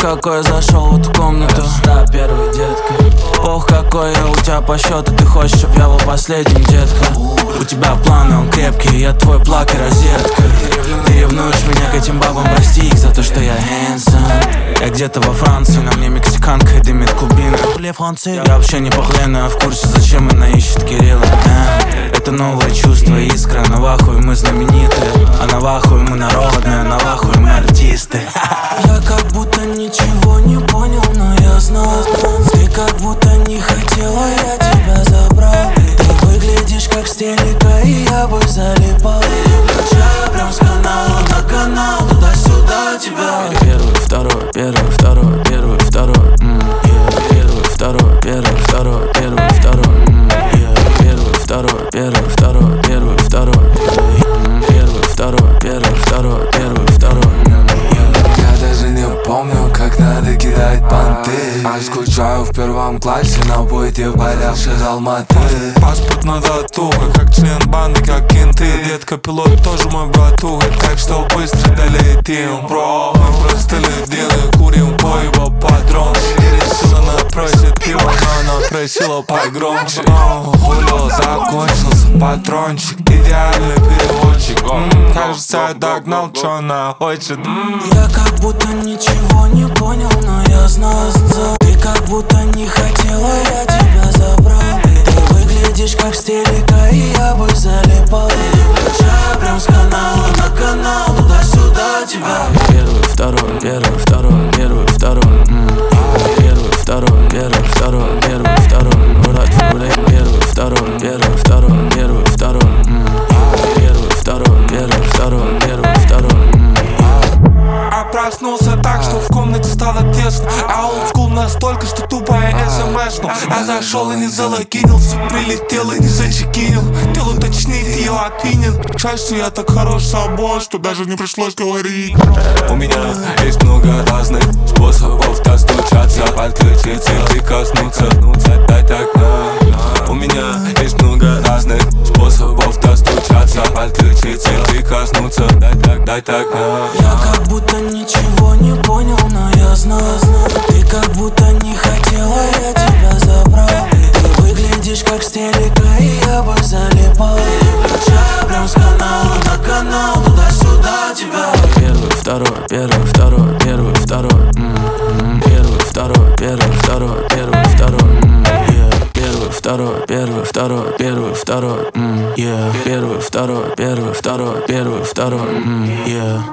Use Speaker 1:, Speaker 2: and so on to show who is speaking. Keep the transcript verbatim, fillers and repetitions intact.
Speaker 1: какой я зашел в эту комнату. Да, первый, детка. Ох, какой я у тебя по счету. Ты хочешь, чтоб я был последним, детка. У тебя планы, он крепкий, я твой плак и розетка. Ты ревнуешь меня к этим бабам, прости их за то, что я handsome. Я где-то во Франции, на мне мексиканка и дымит кубина. Я вообще не похлену, а в курсе, зачем она ищет Кирилла. а? Это новое чувство, искра, на вахуй мы знаменитые. А на вахуй мы народные, на вахуй мы артисты.
Speaker 2: Я как будто ничего не понял, но я знал. Ты как будто не хотела, я тебя забрал. Ты выглядишь как с телека, и я бы залипал. Качаю прям с канала на канал, туда-сюда тебя.
Speaker 1: Первый, второй, первый, второй, первый, второй. м, yeah. Первый, второй, первый, второй, первый, второй. м, yeah. Первый, второй, первый, второй, первый, второй. м, Первый, второй, первый, второй, первый, второй. м, yeah.
Speaker 3: Я даже не помню, как надо кидать понты. А скучаю в первом классе на бойте в полях из Алматы.
Speaker 4: Паспорт на татуха, как член банды, как кенты. Детка, пилот тоже мой братуха, так что быстро долетим, бро. Мы просто ледины, курим по его патрон. Решила, она просит пиво, но она просила погромче. Хулио закончился, патрончик, идеальный переводчик. М, Кажется, я догнал, что она хочет. М.
Speaker 2: Я как будто ничего не понял, но я знал. Ты как будто не хотела, я тебя забрал. Ты выглядишь как с телека, и я бы залипал. Качаю прям с канала на канал, туда-сюда тебя.
Speaker 1: Первый, второй, первый, второй, первый, второй. м, yeah. Первый, второй, первый, второй, первый, второй. Урод в руле. Первый, второй, первый, второй, первый, второй. м, yeah. Первый, второй, первый, второй, первый, второй. м,
Speaker 4: А проснулся так, что в комнате стало тесно. А олдскул настолько, что тупо я смс-нул. А зашел и не залогинился, прилетел и не зачекинил. Хотел уточнить ее опинин. Жаль, что я так хорош собой, что даже не пришлось говорить.
Speaker 3: У меня есть много разных способов достучаться, подключиться и коснуться. Дай так на. У меня есть много разных способов достучаться, подключиться и коснуться. Дай так, дай так на.
Speaker 2: Я как будто ничего не понял, но я знал. Ты как будто не хотела, я тебя забрал. Ты выглядишь как с телека, и я бы залипал. Качаю прям с канала на канал, туда-сюда тебя.
Speaker 1: Первый, второй, первый, второй, первый, второй. м, м, Первый, второй, первый, второй, первый, второй. м, yeah. Первый, второй, первый, второй, первый, второй. м, yeah. Первый, второй, первый, второй, первый, второй. м, yeah.